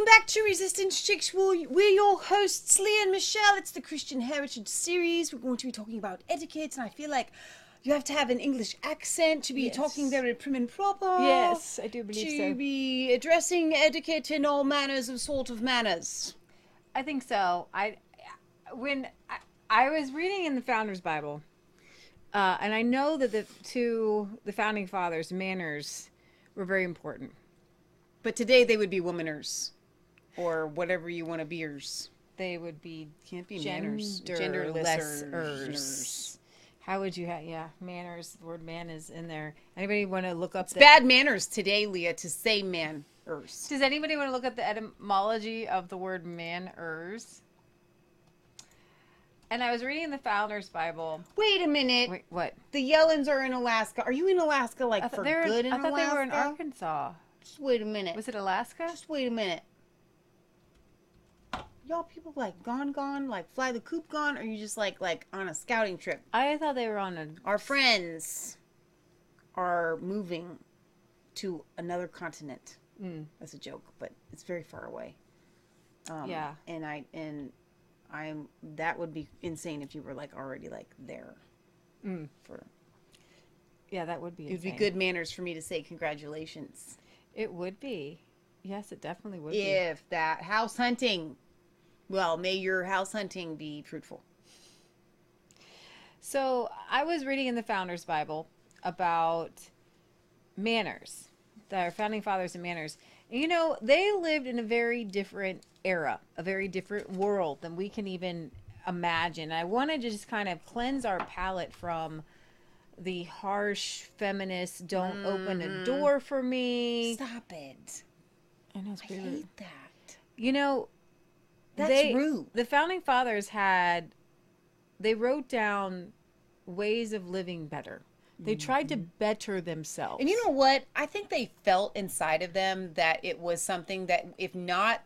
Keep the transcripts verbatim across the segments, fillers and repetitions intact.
back to Resistance Chicks. We're we're your hosts, Leah and Michelle. It's the Christian Heritage series. We're going to be talking about etiquette, and I feel like you have to have an English accent to be Yes. talking very prim and proper. Yes, I do believe to so. be addressing etiquette in all manners of sort of manners. I think so. I when I, I was reading in the Founders Bible, uh, and I know that the to the founding fathers, manners were very important. But today they would be womaners, or whatever you want to beers. They would be Can't be manners. genderlessers. Genderlessers. How would you have? Yeah, manners. The word "man" is in there. Anybody want to look up? It's the, bad manners today, Leah, to say manners. Does anybody want to look up the etymology of the word "manners"? And I was reading the Founders Bible. Wait a minute. Wait, what? The Yellens are in Alaska. Are you in Alaska, like, I thought for they were. good in I thought Alaska? they were in Arkansas. Just wait a minute. Was it Alaska? Just wait a minute. Y'all people like gone gone, like fly the coop gone, or you just like like on a scouting trip? I thought they were on a. Our friends are moving to another continent. Mm. That's a joke, but it's very far away. Um, Yeah. And I and I'm that would be insane if you were like already like there. Mm. For Yeah, that would be. it would be insane. good manners for me to say congratulations. It would be. Yes, it definitely would be. If that house hunting, well, may your house hunting be fruitful. So I was reading in the Founders Bible about manners, our founding fathers and manners. And, you know, they lived in a very different era, a very different world than we can even imagine. I wanted to just kind of cleanse our palate from the harsh feminist, don't open a door for me. Stop it. I know it's I pretty rude. hate that. You know, That's they, rude. The founding fathers had, they wrote down ways of living better. They tried to better themselves. And you know what? I think they felt inside of them that it was something that, if not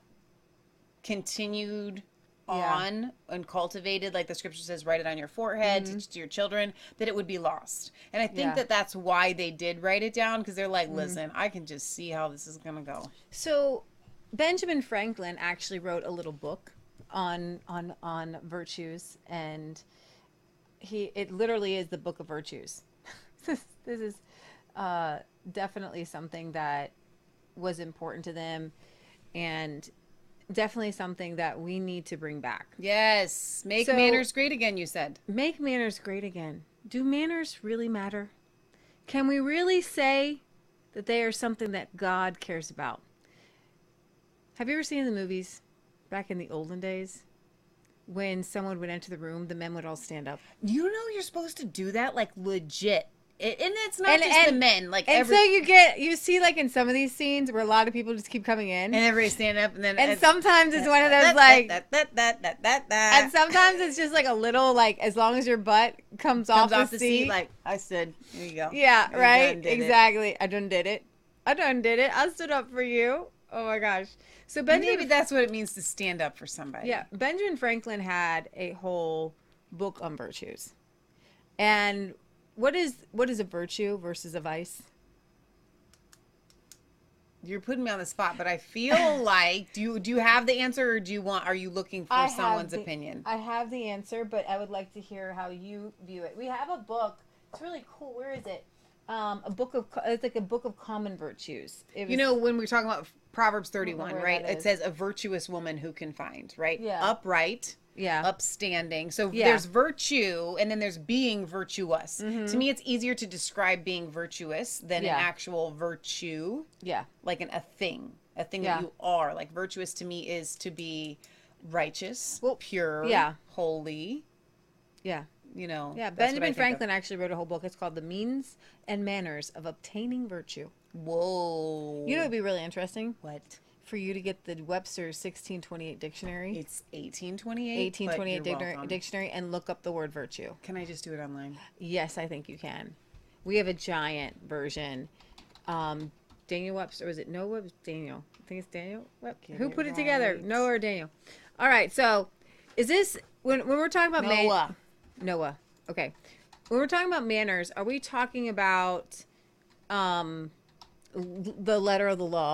continued Yeah. on and cultivated, like the scripture says, write it on your forehead, teach it to your children, that it would be lost. And I think Yeah. that that's why they did write it down, because they're like, listen, I can just see how this is going to go. So Benjamin Franklin actually wrote a little book on on on virtues, and he it literally is the book of virtues. this, this is uh, definitely something that was important to them, and definitely something that we need to bring back. Yes. Make So- manners great again, you said. Make manners great again. Do manners really matter? Can we really say that they are something that God cares about? Have you ever seen the movies back in the olden days when someone would enter the room, the men would all stand up? You know you're supposed to do that, like, legit. It, and it's not And- just the and- men. Like, And every, so you get, you see like in some of these scenes where a lot of people just keep coming in. and everybody stand up, and then... And it's- sometimes it's one of those that, like, that, that, that, that, that, that. and sometimes it's just like a little like, as long as your butt comes, comes off, off the the seat, like, I stood. Here you go. Yeah, You right? done did it. Exactly. I done did it. I done did it. I stood up for you. Oh my gosh. So Benjamin, Maybe that's what it means to stand up for somebody. yeah, Benjamin Franklin had a whole book on virtues. And what is what is a virtue versus a vice? You're putting me on the spot, but I feel like, do you do you have the answer, or do you want? Are you looking for I have someone's the- opinion? I have the answer, but I would like to hear how you view it. We have a book. It's really cool. Where is it? Um, a book of co- it's like a book of common virtues. It was, You know, when we're talking about Proverbs thirty-one, where right? that It is. says a virtuous woman who can find, right? Yeah. Upright, yeah, upstanding. So Yeah. there's virtue, and then there's being virtuous. To me, it's easier to describe being virtuous than Yeah. an actual virtue, yeah, like an, a thing, a thing Yeah. that you are. Like, virtuous to me is to be righteous, Well, pure, yeah. holy. yeah. You know, Yeah, that's what I Benjamin think of. Franklin actually wrote a whole book. It's called The Means and Manners of Obtaining Virtue. Whoa. You know, it'd be really interesting what? for you to get the Webster's sixteen twenty-eight dictionary, It's eighteen twenty-eight. eighteen twenty-eight dictionary, dictionary, and look up the word virtue. Can I just do it online? Yes, I think you can. We have a giant version. Um, Daniel Webster, was it Noah Webster? Daniel. I think it's Daniel. Web- Get Who it put it together? right. Noah or Daniel? All right, so is this, when, when we're talking about man- Noah. Noah. Okay. When we're talking about manners, are we talking about um, l- the letter of the law?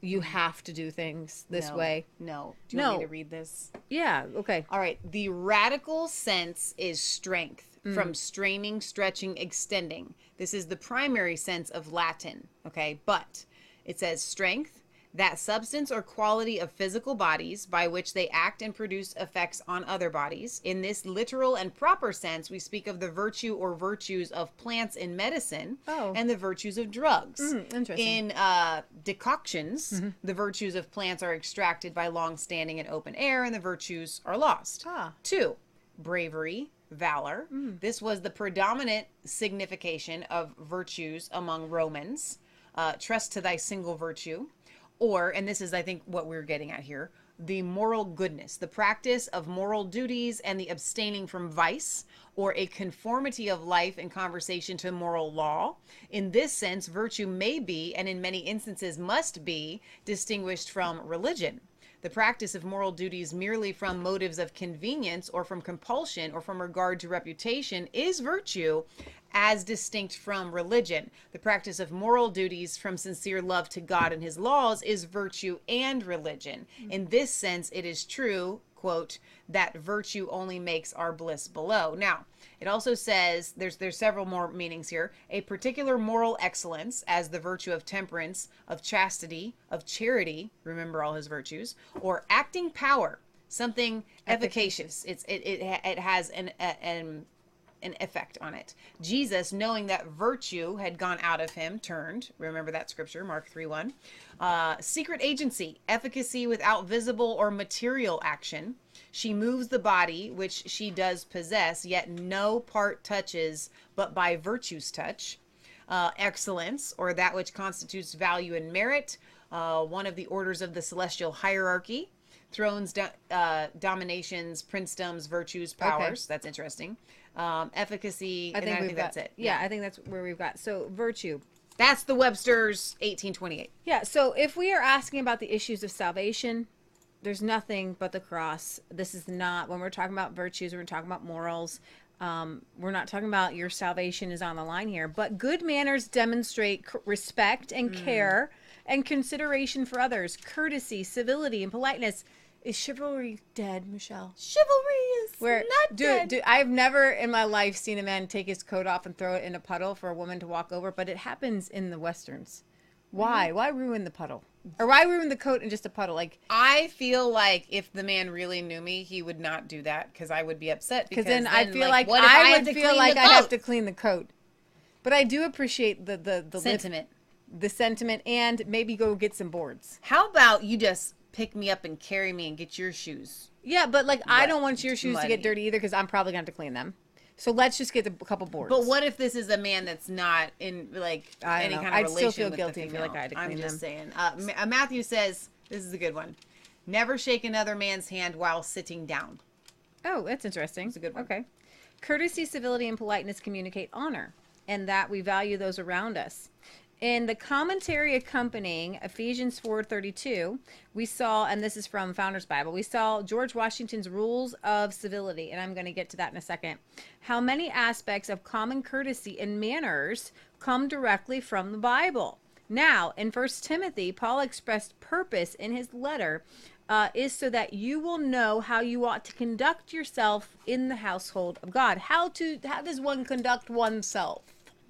you have to do things this No. way. No. Do you No. want me to read this? Yeah, okay. All right. The radical sense is strength, Mm. from straining, stretching, extending. This is the primary sense of Latin. Okay. But it says strength, that substance or quality of physical bodies by which they act and produce effects on other bodies. In this literal and proper sense, we speak of the virtue or virtues of plants in medicine Oh. and the virtues of drugs. Mm, interesting. In uh, decoctions, the virtues of plants are extracted by long standing in open air and the virtues are lost. Ah. Two, bravery, valor. This was the predominant signification of virtues among Romans. Uh, trust to thy single virtue. Or, and this is, I think, what we're getting at here, the moral goodness, the practice of moral duties and the abstaining from vice, or a conformity of life and conversation to moral law. In this sense, virtue may be, and in many instances must be, distinguished from religion. The practice of moral duties merely from motives of convenience or from compulsion or from regard to reputation is virtue, as distinct from religion. The practice of moral duties from sincere love to God and his laws is virtue and religion. In this sense, it is true, quote, that virtue only makes our bliss below. Now, it also says, there's there's several more meanings here, a particular moral excellence as the virtue of temperance, of chastity, of charity, remember all his virtues, or acting power, something efficacious. It's it it, ha- it has an an an effect on it. Jesus, knowing that virtue had gone out of him, turned. Remember that scripture, Mark three one. Uh, secret agency, efficacy without visible or material action. She moves the body, which she does possess, yet no part touches but by virtue's touch. Uh, excellence, or that which constitutes value and merit. Uh, one of the orders of the celestial hierarchy. Thrones, do, uh, dominations, princedoms, virtues, powers. Okay. That's interesting. Um, efficacy, I and think, I we've think got, that's it. Yeah, I think that's where we've got. So, virtue. That's the Webster's eighteen twenty-eight. Yeah, so if we are asking about the issues of salvation, there's nothing but the cross. This is not, when we're talking about virtues, we're talking about morals. Um, we're not talking about your salvation is on the line here. But good manners demonstrate c- respect and care and consideration for others, courtesy, civility, and politeness. Is chivalry dead, Michelle? Chivalry is Where not do, dead. do I've never in my life seen a man take his coat off and throw it in a puddle for a woman to walk over, but it happens in the westerns. Why? Why ruin the puddle? Or why ruin the coat in just a puddle? Like, I feel like if the man really knew me, he would not do that because I would be upset. because then I feel like, what if I, have would to feel clean like the I'd have coat? to clean the coat. But I do appreciate the the the lift- Sentiment. the sentiment, and maybe go get some boards. How about you just pick me up and carry me and get your shoes? Yeah, but like I Mud- don't want your shoes to muddy. get dirty either because I'm probably gonna have to clean them. So let's just get a couple boards. But what if this is a man that's not in like I don't any know. kind of I'd still relation feel with guilty the if I feel female? like I had to I'm clean just them. saying. Uh, Ma- uh, Matthew says this is a good one. Never shake another man's hand while sitting down. Oh, that's interesting. That's a good one. Okay. Courtesy, civility, and politeness communicate honor, and that we value those around us. In the commentary accompanying Ephesians four thirty-two, we saw, and this is from Founders Bible, we saw George Washington's rules of civility, and I'm going to get to that in a second. How many aspects of common courtesy and manners come directly from the Bible? Now, in First Timothy, Paul expressed purpose in his letter uh, is so that you will know how you ought to conduct yourself in the household of God. How to how does one conduct oneself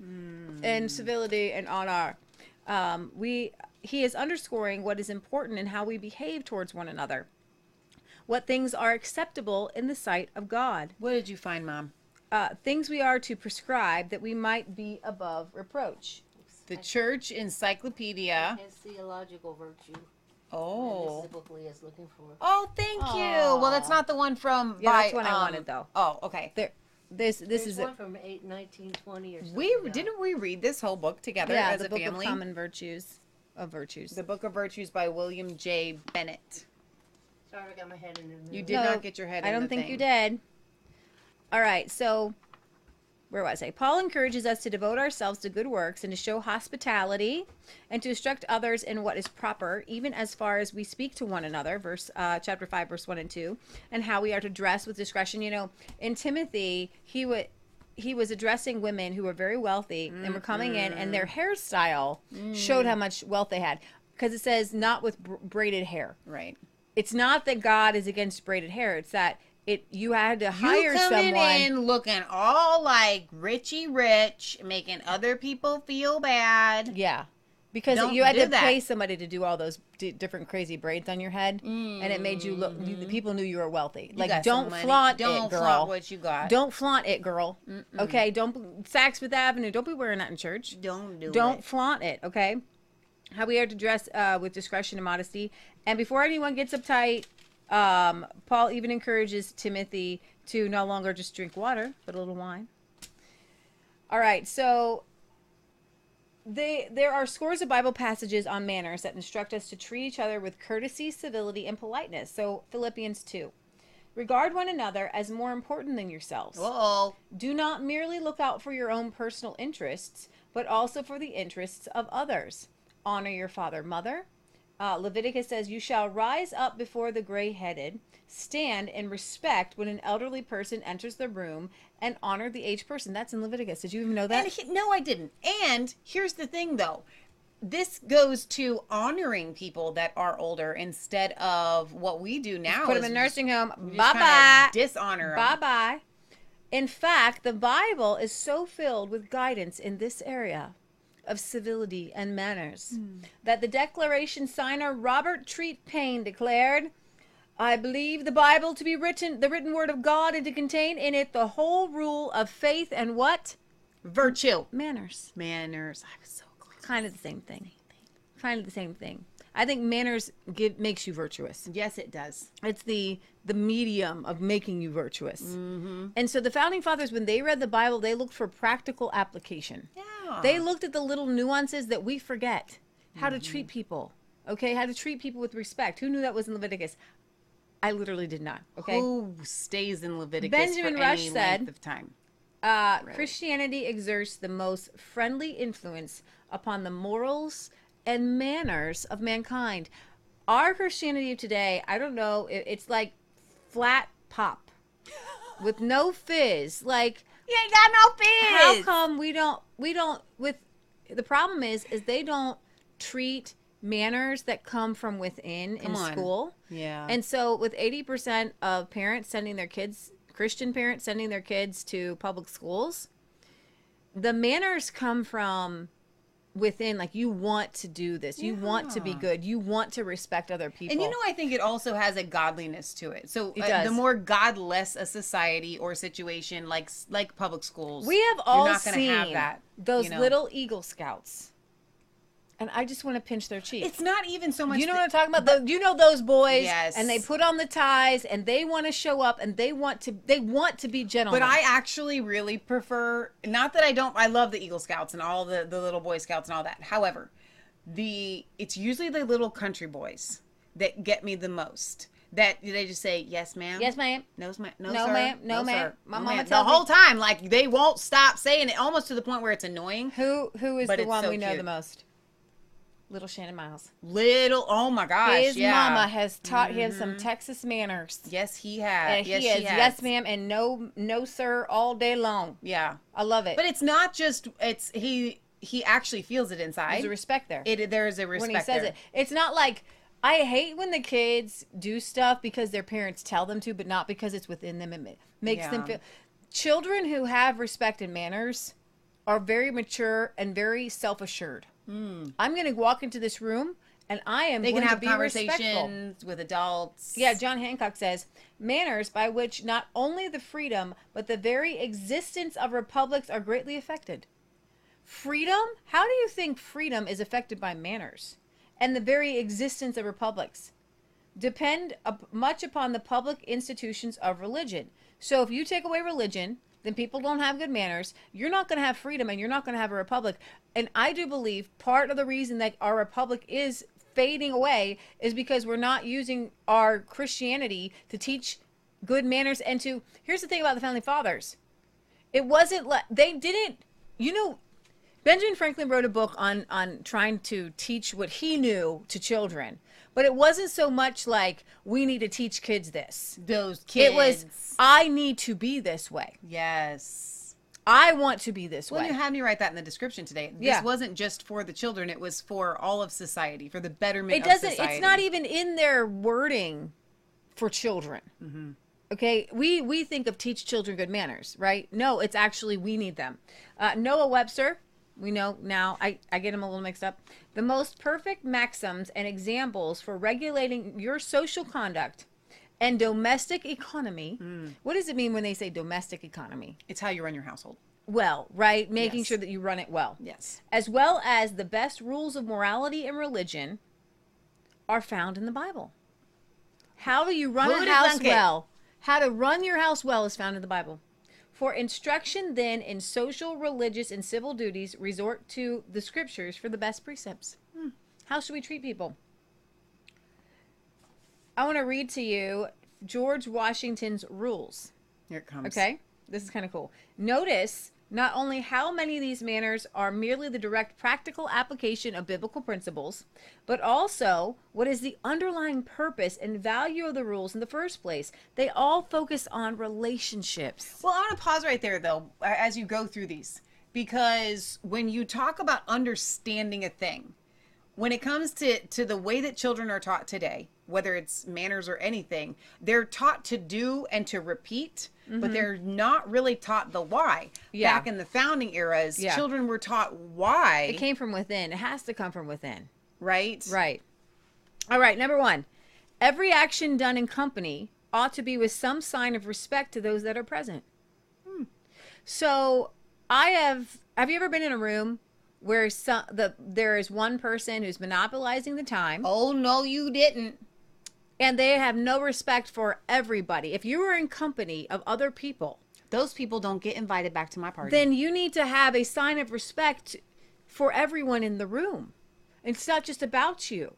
in civility and honor? Um, we he is underscoring what is important in how we behave towards one another. What things are acceptable in the sight of God. What did you find, Mom? Uh, things we are to prescribe that we might be above reproach. The Church Encyclopedia. His theological virtue. Oh. This book Leah's looking for. Oh, thank you. Aw. Well, that's not the one from. Yeah, by, that's what I um, wanted, though. Oh, okay. There, this this There's is one it. from eight, nineteen twenty or something. We now. didn't we read this whole book together Yeah, as the a Book family. of Common Virtues of Virtues. The Book of Virtues by William J. Bennett. Sorry, I got my head in the middle. You did No, not get your head. I in don't the think thing. you did. All right, so where was I? Paul encourages us to devote ourselves to good works and to show hospitality and to instruct others in what is proper, even as far as we speak to one another. Verse uh, chapter five, verse one and two, and how we are to dress with discretion. You know, in Timothy, he would. He was addressing women who were very wealthy and were coming in, and their hairstyle showed how much wealth they had. because it says not with br- braided hair. Right. It's not that God is against braided hair. It's that it you had to hire you coming someone. in looking all like Richie Rich, making other people feel bad. Yeah. Because Don't you had do to that. pay somebody to do all those d- different crazy braids on your head, and it made you look. The people knew you were wealthy. You like, got some don't money. flaunt Don't it, girl. flaunt what you got. Don't flaunt it, girl. Okay, don't Saks Fifth Avenue. Don't be wearing that in church. Don't do Don't it. flaunt it. Okay. How we are to dress uh, with discretion and modesty, and before anyone gets uptight, um, Paul even encourages Timothy to no longer just drink water, but a little wine. All right, so. They, there are scores of Bible passages on manners that instruct us to treat each other with courtesy, civility, and politeness. So Philippians two. Regard one another as more important than yourselves. Uh-oh. Do not merely look out for your own personal interests, but also for the interests of others. Honor your father, mother. Uh, Leviticus says, you shall rise up before the gray-headed, stand in respect when an elderly person enters the room, and honor the aged person. That's in Leviticus. Did you even know that? And he, no, I didn't. And here's the thing, though. This goes to honoring people that are older instead of what we do now. Put them is in a nursing home. just Bye kinda bye. Dishonor 'em. Bye bye. In fact, the Bible is so filled with guidance in this area of civility and manners that the Declaration signer Robert Treat Paine declared, I believe the Bible to be written, the written word of God, and to contain in it the whole rule of faith and what? Virtue. Manners. Manners. I was so close. Kind of the same thing. Kind of the same thing. I think manners give, makes you virtuous. Yes, it does. It's the the medium of making you virtuous. Mm-hmm. And so the founding fathers, when they read the Bible, they looked for practical application. Yeah. They looked at the little nuances that we forget. How Mm-hmm. to treat people. Okay, how to treat people with respect. Who knew that was in Leviticus? I literally did not. Okay. Who stays in Leviticus Benjamin for Rush any said- length of time? Uh, Christianity exerts the most friendly influence upon the morals and manners of mankind. Our Christianity of today, I don't know, it, it's like flat pop with no fizz. Like, You ain't got no how fizz. come we don't, we don't, with, the problem is, is they don't treat manners that come from within Come in on. school. Yeah. And so with eighty percent of parents sending their kids, Christian parents sending their kids to public schools, the manners come from within. Like, you want to do this. You want to be Yeah. good. You want to respect other people. And you know, I think it also has a godliness to it. So It uh, does. the more godless a society or situation, like like public schools, we have all you're not gonna seen have that, those you know? little Eagle Scouts. And I just want to pinch their cheek. It's not even so much. You know that- what I'm talking about? The, you know those boys, Yes. and they put on the ties, and they want to show up, and they want to they want to be gentlemen. But I actually really prefer, not that I don't, I love the Eagle Scouts and all the, the little Boy Scouts and all that. However, the it's usually the little country boys that get me the most. That they just say, yes, ma'am. yes, ma'am. No, ma'am. No, No, sir. ma'am. No, ma'am. sir. My No, mama ma'am. The tells me- whole time, like, they won't stop saying it, almost to the point where it's annoying. Who who is But the it's one so we know cute. the most? Little Shannon Miles. Little, oh my gosh. His yeah. mama has taught him some Texas manners. Yes, he has. And yes, he is she has. yes, ma'am, and no, no, sir, all day long. Yeah. I love it. But it's not just, it's, he, he actually feels it inside. There's a respect there. It, there is a respect when he says there. it, it's not like I hate when the kids do stuff because their parents tell them to, but not because it's within them. It ma- makes them Yeah. feel. Children who have respect and manners are very mature and very self-assured. I'm going to walk into this room and I am They going can have to be respectful. conversations with adults. Yeah, John Hancock says, manners by which not only the freedom, but the very existence of republics are greatly affected. Freedom? How do you think freedom is affected by manners? And the very existence of republics depend up, much upon the public institutions of religion. So if you take away religion, then people don't have good manners. You're not going to have freedom and you're not going to have a republic. And I do believe part of the reason that our republic is fading away is because we're not using our Christianity to teach good manners and to, here's the thing about the Founding Fathers. It wasn't like, they didn't, you know, Benjamin Franklin wrote a book on, on trying to teach what he knew to children. But it wasn't so much like, we need to teach kids this. Those kids. It was, I need to be this way. Yes. I want to be this Well, way. you had me write that in the description today. This Yeah. wasn't just for the children; it was for all of society, for the betterment. It of doesn't. society. It's not even in their wording for children. Mm-hmm. Okay, we we think of teach children good manners, right? No, it's actually we need them. Uh, Noah Webster, we know now. I I get him a little mixed up. The most perfect maxims and examples for regulating your social conduct and domestic economy. Mm. What does it mean when they say domestic economy? It's how you run your household. Well, right, making Yes. sure that you run it well. Yes. As well as the best rules of morality and religion are found in the Bible. How do you run Who a would house thunk it? well? How to run your house well is found in the Bible. For instruction then in social, religious, and civil duties, resort to the scriptures for the best precepts. Hmm. How should we treat people? I want to read to you George Washington's rules. Here it comes. Okay, this is kind of cool. Notice not only how many of these manners are merely the direct practical application of biblical principles, but also what is the underlying purpose and value of the rules in the first place. They all focus on relationships. Well, I want to pause right there, though, as you go through these, because when you talk about understanding a thing, when it comes to, to the way that children are taught today, whether it's manners or anything, they're taught to do and to repeat, mm-hmm. but they're not really taught the why. Yeah. Back in the founding eras, Yeah. children were taught why. It came from within. It has to come from within. Right? Right. All right, number one. Every action done in company ought to be with some sign of respect to those that are present. Hmm. So I have, have you ever been in a room where some, the there is one person who's monopolizing the time Oh, no, you didn't. and they have no respect for everybody? If you are in company of other people, Those people don't get invited back to my party. then you need to have a sign of respect for everyone in the room. It's not just about you.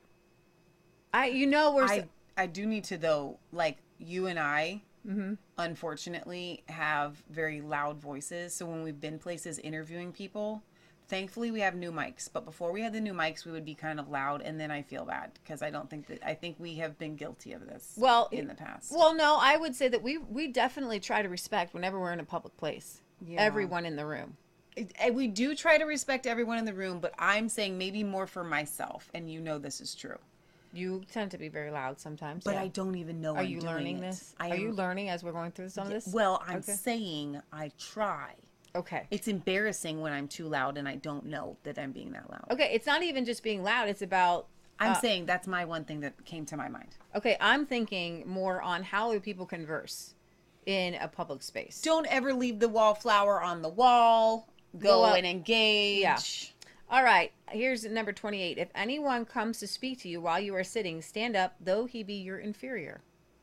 I, you know, we're I, I do need to, though, like, you and I, unfortunately, have very loud voices. So when we've been places interviewing people, thankfully we have new mics. But before we had the new mics, we would be kind of loud. And then I feel bad because I don't think that, I think we have been guilty of this well in the past. Well, no, I would say that we we definitely try to respect whenever we're in a public place. Yeah. Everyone in the room. And we do try to respect everyone in the room, but I'm saying maybe more for myself. And you know this is true. You tend to be very loud sometimes. But yeah. I don't even know Are I'm you doing learning it. this? I Are you am- learning as we're going through some of this? Well, I'm Okay. saying I try. Okay. It's embarrassing when I'm too loud and I don't know that I'm being that loud. Okay, it's not even just being loud. It's about. I'm uh, saying that's my one thing that came to my mind. Okay, I'm thinking more on how do people converse in a public space. Don't ever leave the wallflower on the wall. Go, Go up. and engage. Yeah. All right, here's number twenty-eight. If anyone comes to speak to you while you are sitting, stand up, though he be your inferior.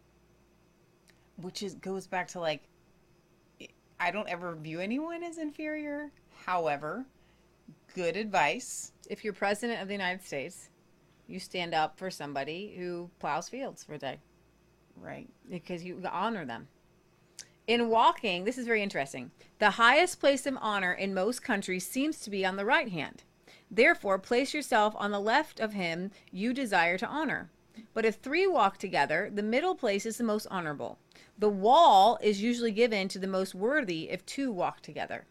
Which is goes back to like, I don't ever view anyone as inferior. However, good advice. If you're president of the United States, you stand up for somebody who plows fields for a day Right. because you honor them. In walking, this is very interesting. The highest place of honor in most countries seems to be on the right hand. Therefore, place yourself on the left of him you desire to honor. But if three walk together, the middle place is the most honorable. The wall is usually given to the most worthy if two walk together.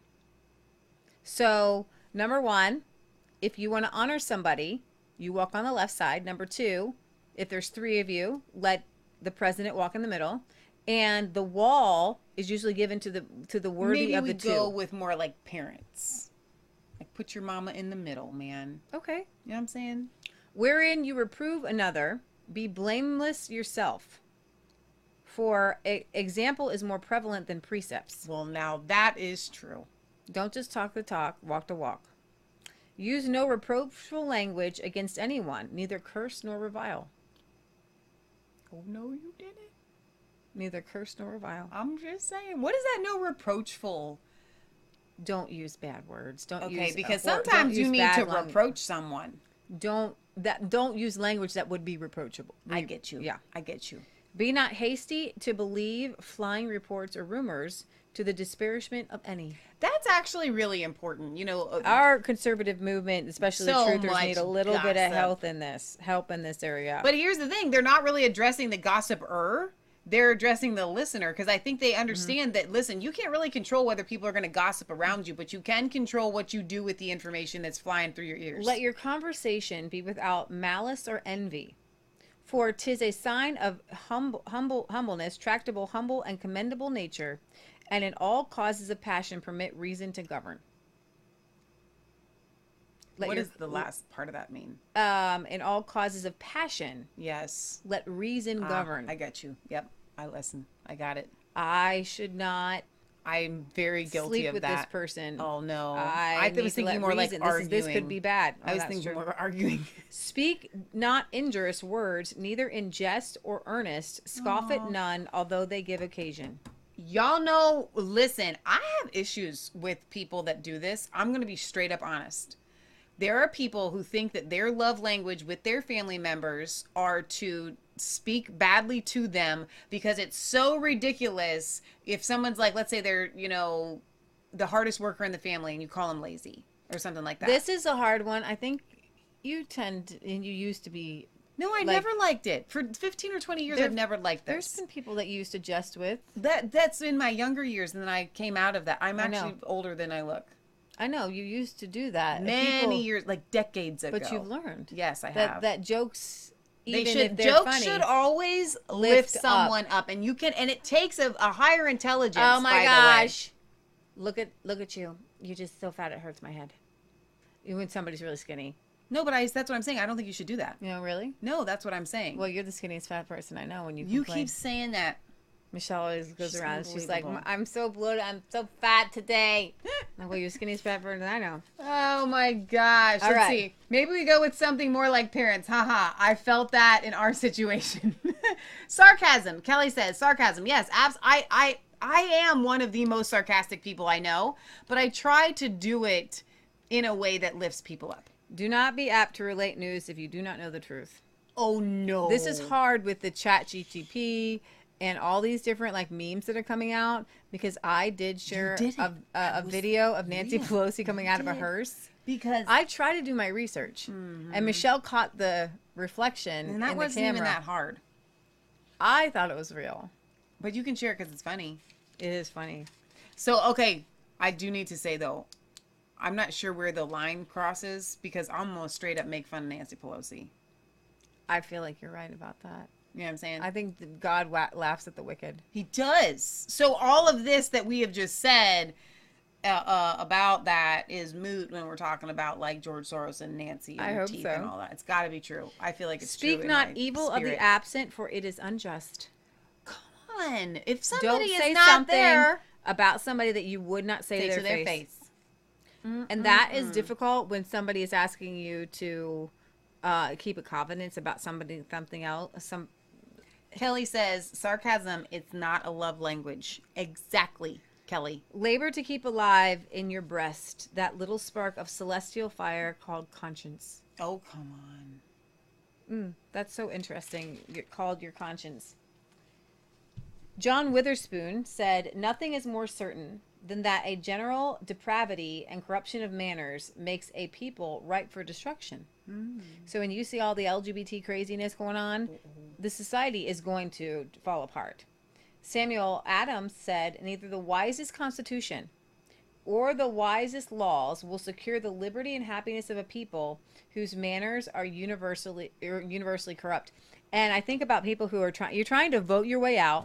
So, number one, if you want to honor somebody, you walk on the left side. Number two, if there's three of you, let the president walk in the middle. And the wall is usually given to the to the worthy Maybe of we the two. go with more like parents. Like put your mama in the middle, man. Okay. You know what I'm saying? Wherein you reprove another, be blameless yourself. For e- example is more prevalent than precepts. Well, now that is true. Don't just talk the talk, walk the walk. Use no reproachful language against anyone, neither curse nor revile. Oh, no, you didn't. Neither curse nor revile. I'm just saying. What is that no reproachful? Don't use bad words. Don't Okay, use because hor- don't sometimes you use need bad to lang- reproach someone. Don't that don't use language that would be reproachable. I get you. Yeah. I get you. Be not hasty to believe flying reports or rumors to the disparagement of any. That's actually really important. You know, uh, Our conservative movement, especially So the truthers, much need a little bit of gossip. help in this, help in this area. but here's the thing: they're not really addressing the gossiper. they're addressing the listener, because I think they understand mm-hmm. that, listen, you can't really control whether people are going to gossip around you, but you can control what you do with the information that's flying through your ears. Let your conversation be without malice or envy, for 'tis a sign of humble, humble, humbleness, tractable, humble, and commendable nature, and in all causes of passion permit reason to govern. Let what your, does the last part of that mean? Um, in all causes of passion. Yes. Let reason uh, govern. I got you. Yep. I listen. I got it. I should not. I'm very guilty sleep of with that. this person. Oh no. I, I was thinking more reason. like arguing. This, is, this could be bad. I oh, was thinking true. more arguing. Speak not injurious words, neither in jest or earnest. Scoff Aww. at none, although they give occasion. Y'all know, listen, I have issues with people that do this. I'm going to be straight up honest. There are people who think that their love language with their family members are to speak badly to them because it's so ridiculous if someone's like, let's say they're, you know, the hardest worker in the family and you call them lazy or something like that. This is a hard one. I think you tend to, and you used to be. No, I like, never liked it. For fifteen or twenty years, there, I've never liked this. There's been people that you used to jest with. That That's in my younger years, and then I came out of that. I'm I actually know. older than I look. I know you used to do that Many people, years, like decades ago. but you've learned. Yes, I that, have. That jokes, even they should, if they're jokes funny, should always lift, lift someone up. up. and you can, and it takes a, a higher intelligence. Oh my by gosh! Look at look at you. You're just so fat it hurts my head. Even when somebody's really skinny. No, but I, that's what I'm saying. I don't think you should do that. You know, really? No, that's what I'm saying. Well, you're the skinniest fat person I know. When you you complain. keep saying that. Michelle always goes She's around. She's like, unbelievable. "I'm so bloated. I'm so fat today." I'm like, well, you're the skinniest fat person I know. Oh my gosh. All Let's right. see. Maybe we go with something more like parents. Haha. I felt that in our situation. Sarcasm. Kelly says sarcasm. Yes, abs. I, I, I am one of the most sarcastic people I know, but I try to do it in a way that lifts people up. Do not be apt to relate news if you do not know the truth. Oh no. This is hard with the Chat G T P and all these different like memes that are coming out, because I did share did a, a, a video of Nancy real. Pelosi coming You out of a did. hearse. Because I try to do my research, Mhm. and Michelle caught the reflection and that in the wasn't camera. even that hard. I thought it was real. But you can share it because it's funny. It is funny. So, okay, I do need to say, though, I'm not sure where the line crosses, because I'm going to straight up make fun of Nancy Pelosi. I feel like you're right about that. You know what I'm saying? I think that God wa- laughs at the wicked. He does. So all of this that we have just said uh, uh, about that is moot when we're talking about, like, George Soros and Nancy and I her hope teeth so. and all that. It's got to be true. I feel like it's Speak true in not my evil of spirit. the absent, for it is unjust. Come on. If somebody Don't is say not something there, about somebody that you would not say, say to to their, their face. face. And that is Mm-mm. difficult when somebody is asking you to uh, keep a confidence about somebody, something else. Some Kelly says, sarcasm, it's not a love language. Exactly, Kelly. labor to keep alive in your breast that little spark of celestial fire called conscience. Oh, come on. Mm, that's so interesting. You're called your conscience. John Witherspoon said, "Nothing is more certain than that a general depravity and corruption of manners makes a people ripe for destruction." Mm. So when you see all the L G B T craziness going on, the society is going to fall apart. Samuel Adams said, "Neither the wisest constitution or the wisest laws will secure the liberty and happiness of a people whose manners are universally er, universally corrupt." And I think about people who are trying, you're trying to vote your way out.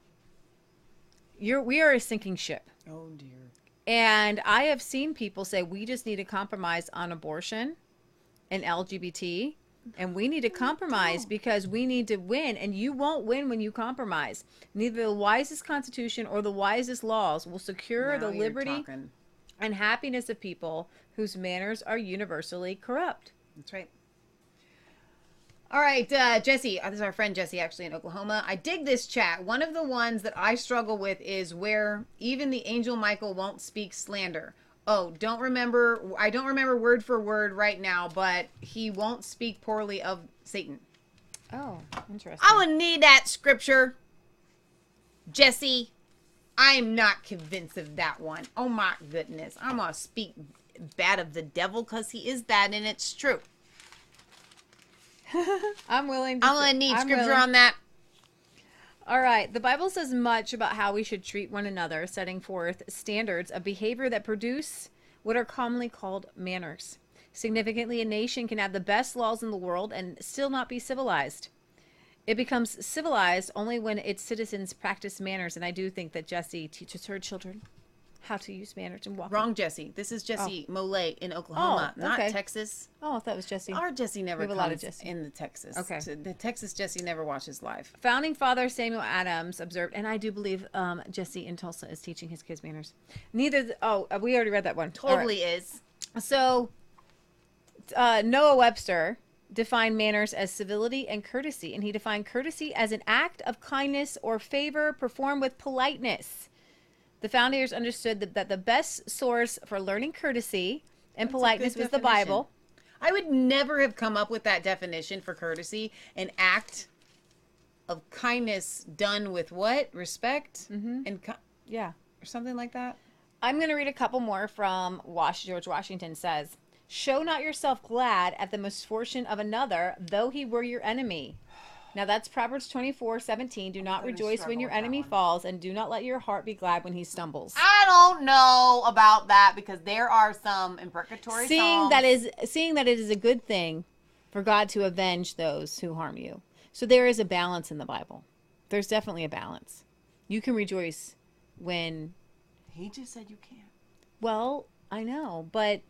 You're, we are a sinking ship. Oh, dear. And I have seen people say, we just need to compromise on abortion and L G B T. And we need to compromise because we need to win. And you won't win when you compromise. Neither the wisest constitution or the wisest laws will secure Now the you're liberty talking. and happiness of people whose manners are universally corrupt. That's right. All right, uh, Jesse. Uh, this is our friend Jesse, actually, in Oklahoma. I dig this chat. One of the ones that I struggle with is where even the angel Michael won't speak slander. Oh, don't remember. I don't remember word for word right now, but he won't speak poorly of Satan. Oh, interesting. I would need that scripture, Jesse. I am not convinced of that one. Oh my goodness. I'm going to speak bad of the devil because he is that, and it's true. I'm willing to I'm going to need I'm scripture willing. on that. All right. The Bible says much about how we should treat one another, setting forth standards of behavior that produce what are commonly called manners. Significantly, a nation can have the best laws in the world and still not be civilized. It becomes civilized only when its citizens practice manners, and I do think that Jessie teaches her children how to use manners and walk. Wrong, Jesse. This is Jesse Molay in Oklahoma, Oh, not okay. Texas. Oh, I thought it was Jessie. Our Jesse never We have a comes lot of Jesse. in the Texas. Okay. So the Texas Jesse never watches live. Founding father Samuel Adams observed, and I do believe um, Jesse in Tulsa is teaching his kids manners. Neither, th- oh, uh, we already read that one. All right. Totally is. So, uh, Noah Webster defined manners as civility and courtesy, and he defined courtesy as an act of kindness or favor performed with politeness. The founders understood that, that the best source for learning courtesy and That's a politeness good was the definition. Bible. I would never have come up with that definition for courtesy. An act of kindness done with what? Respect? Mm-hmm. And ki- Yeah. or something like that? I'm going to read a couple more from Wash, George Washington says, "Show not yourself glad at the misfortune of another, though he were your enemy." Now that's Proverbs twenty-four seventeen. Do not gonna rejoice struggle when your with that enemy one. falls, and do not let your heart be glad when he stumbles. I don't know about that because there are some imprecatory Seeing songs. that is seeing that it is a good thing for God to avenge those who harm you. So there is a balance in the Bible. There's definitely a balance. You can rejoice when, He just said you can't. well, I know, but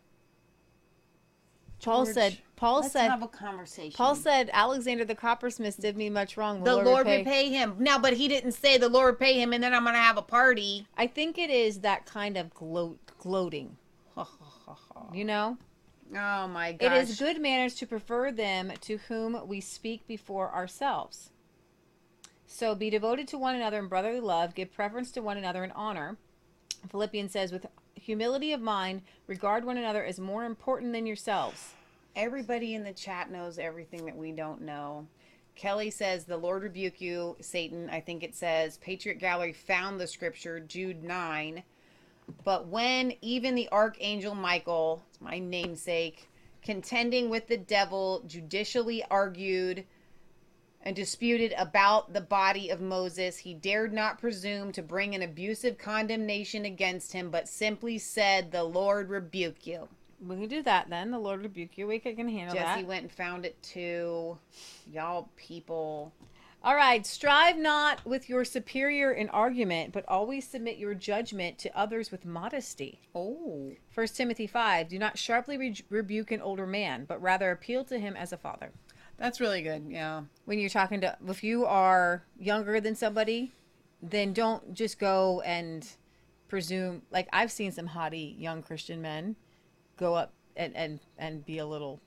Paul George, said Paul Let's said have a conversation. Paul said, Alexander the coppersmith did me much wrong. the Lord repay-" repay him. Now, but he didn't say the Lord pay him and then I'm going to have a party. I think it is that kind of gloat, gloating, you know? Oh my It gosh. is good manners to prefer them to whom we speak before ourselves. So be devoted to one another in brotherly love. Give preference to one another in honor. Philippians says, with humility of mind, regard one another as more important than yourselves. Everybody in the chat knows everything that we don't know. Kelly says, the Lord rebuke you, Satan. I think it says, Patriot Gallery found the scripture, Jude nine. But when even the archangel Michael, it's my namesake, contending with the devil, judicially argued and disputed about the body of Moses, he dared not presume to bring an abusive condemnation against him, but simply said, the Lord rebuke you. We can do that then. The Lord rebuke you. We can handle Jesse that. went and found it too. Y'all people. All right. Strive not with your superior in argument, but always submit your judgment to others with modesty. Oh. First Timothy five, do not sharply re- rebuke an older man, but rather appeal to him as a father. That's really good. Yeah. When you're talking to, if you are younger than somebody, then don't just go and presume, like I've seen some haughty young Christian men go up and, and, and be a little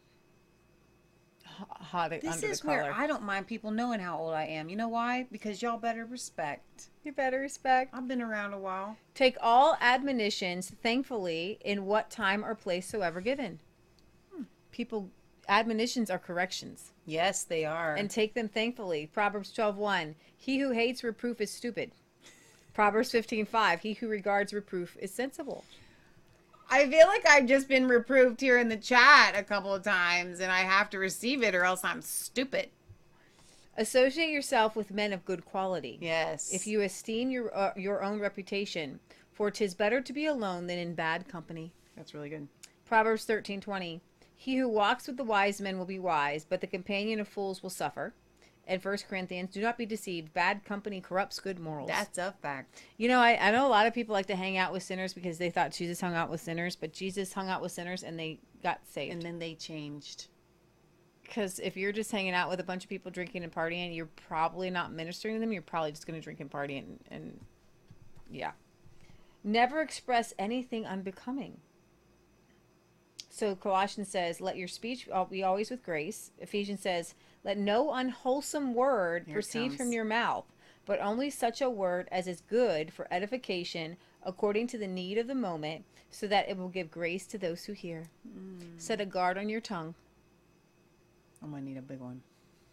hot This under is the collar. where I don't mind people knowing how old I am. You know why? Because y'all better respect. You better respect. I've been around a while. Take all admonitions thankfully in what time or place soever given. Hmm. People, admonitions are corrections. Yes, they are. And take them thankfully. Proverbs twelve one. He who hates reproof is stupid. Proverbs fifteen five. He who regards reproof is sensible. I feel like I've just been reproved here in the chat a couple of times and I have to receive it or else I'm stupid. Associate yourself with men of good quality. Yes. If you esteem your uh, your own reputation, for 'tis better to be alone than in bad company. That's really good. Proverbs thirteen twenty. He who walks with the wise men will be wise, but the companion of fools will suffer. And First Corinthians, do not be deceived. Bad company corrupts good morals. That's a fact. You know, I, I know a lot of people like to hang out with sinners because they thought Jesus hung out with sinners, but Jesus hung out with sinners and they got saved. And then they changed. Because if you're just hanging out with a bunch of people drinking and partying, you're probably not ministering to them. You're probably just going to drink and party and, and yeah. Never express anything unbecoming. So Colossians says, let your speech be always with grace. Ephesians says, let no unwholesome word Here it proceed comes. from your mouth, but only such a word as is good for edification according to the need of the moment, so that it will give grace to those who hear. Mm. Set a guard on your tongue. I'm going to need a big one.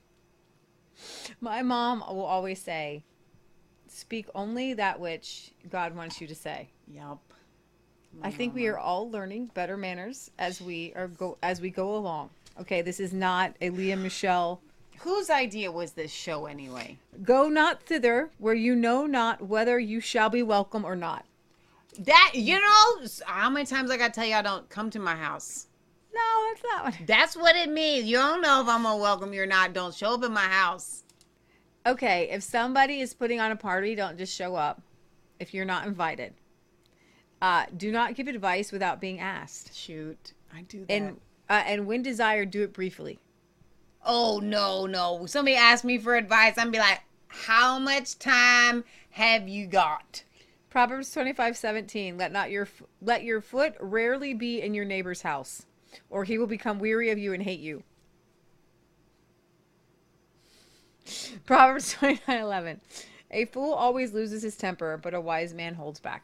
My mom will always say, speak only that which God wants you to say. Yup. I think we are all learning better manners as we are go as we go along. Okay, this is not a Leah Michelle Whose idea was this show anyway? Go not thither where you know not whether you shall be welcome or not. That, you know, how many times I gotta tell you I don't come to my house? No, that's not what. That's what it means. You don't know if I'm gonna welcome you or not. Don't show up in my house. Okay, if somebody is putting on a party, don't just show up if you're not invited. Uh, do not give advice without being asked. Shoot, I do that. And uh, and when desired, do it briefly. Oh, no, no. Somebody asked me for advice. I'm be like, how much time have you got? Proverbs twenty-five seventeen. Let not your f- let your foot rarely be in your neighbor's house, or he will become weary of you and hate you. Proverbs twenty-nine eleven. A fool always loses his temper, but a wise man holds back.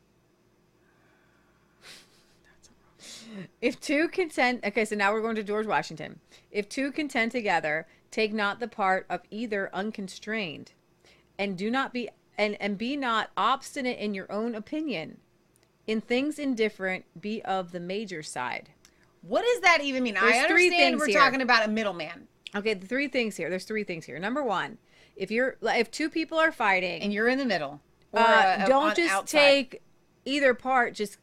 If two contend, okay, so now we're going to George Washington. If two contend together, take not the part of either unconstrained, and do not be and and be not obstinate in your own opinion. In things indifferent, be of the major side. What does that even mean? There's I three understand things we're here. talking about a middleman, Okay, the three things here. There's three things here. Number one, if you're if two people are fighting, and you're in the middle. Or, uh, uh, don't on just outside. take either part just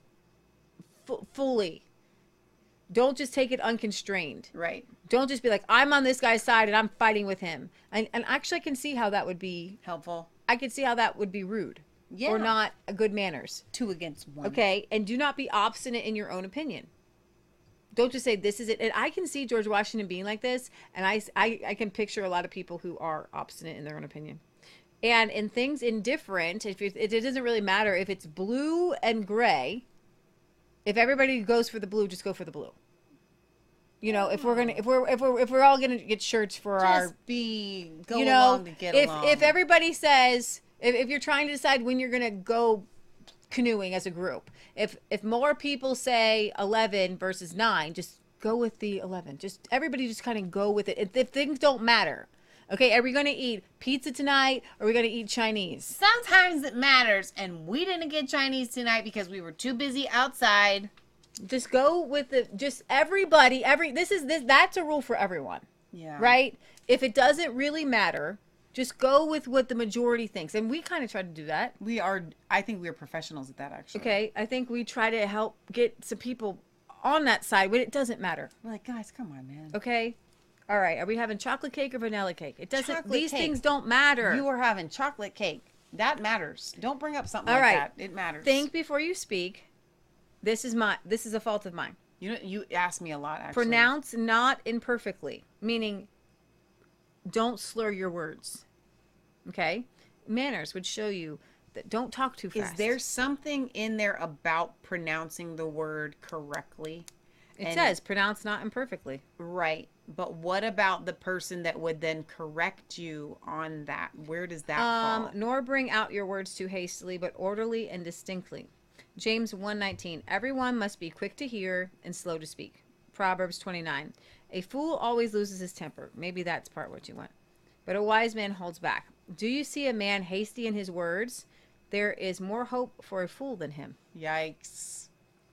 fu- fully. Don't just take it unconstrained. Right. Don't just be like, I'm on this guy's side and I'm fighting with him. And, and actually, I can see how that would be. Helpful. I can see how that would be rude. Yeah. Or not a good manners. Two against one. Okay, and do not be obstinate in your own opinion. Don't just say this is it. And I can see George Washington being like this, and I, I, I can picture a lot of people who are obstinate in their own opinion. And in things indifferent, if it, it doesn't really matter if it's blue and gray. If everybody goes for the blue, just go for the blue. You know, if we're gonna, if we're, if we're, if we're all gonna get shirts for Just our, be go you know, along to get if along. if everybody says, if, if you're trying to decide when you're gonna go canoeing as a group, if if more people say eleven versus nine, just go with the eleven. Just everybody just kind of go with it. If, if things don't matter, okay, are we gonna eat pizza tonight? Or are we gonna eat Chinese? Sometimes it matters, and we didn't get Chinese tonight because we were too busy outside. Just go with the just everybody. Every this is this that's a rule for everyone. Yeah. Right? If it doesn't really matter, just go with what the majority thinks. And we kind of try to do that. We are. I think we are professionals at that. Actually. Okay? I think we try to help get some people on that side when it doesn't matter. We're like, guys, come on, man. Okay? All right. Are we having chocolate cake or vanilla cake? It doesn't Chocolate these cake. things don't matter. You are having chocolate cake. That matters. Don't bring up something All like right. that. It matters. Think before you speak. This is my this is a fault of mine. You know, you ask me a lot. Actually. Pronounce not imperfectly, meaning don't slur your words. Okay? Manners would show you that don't talk too fast. Is there something in there about pronouncing the word correctly? It And- says pronounce not imperfectly. Right. But what about the person that would then correct you on that? Where does that Um, fall? nor bring out your words too hastily, but orderly and distinctly. James one nineteen. Everyone must be quick to hear and slow to speak. Proverbs twenty-nine. A fool always loses his temper. Maybe that's part what you want. But a wise man holds back. Do you see a man hasty in his words? There is more hope for a fool than him. Yikes.